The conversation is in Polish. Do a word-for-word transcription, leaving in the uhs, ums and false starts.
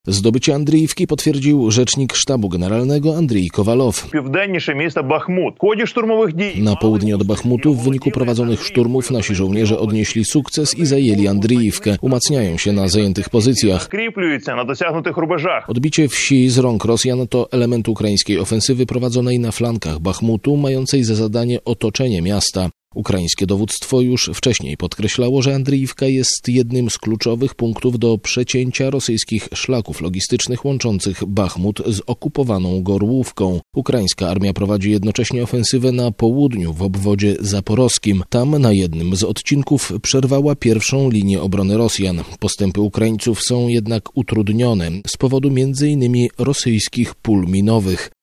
Zdobycie Andriiwki potwierdził rzecznik sztabu generalnego Andrii Kowalow. Na południe od Bachmutu w wyniku prowadzonych szturmów nasi żołnierze odnieśli sukces i zajęli Andriiwkę. Umacniają się na zajętych pozycjach. Odbicie wsi z rąk Rosjan to element ukraińskiej ofensywy prowadzonej na flankach Bachmutu, mającej za zadanie otoczenie miasta. Ukraińskie dowództwo już wcześniej podkreślało, że Andriiwka jest jednym z kluczowych punktów do przecięcia rosyjskich szlaków logistycznych łączących Bachmut z okupowaną Gorłówką. Ukraińska armia prowadzi jednocześnie ofensywę na południu w obwodzie zaporowskim. Tam na jednym z odcinków przerwała pierwszą linię obrony Rosjan. Postępy Ukraińców są jednak utrudnione z powodu między innymi rosyjskich pól minowych.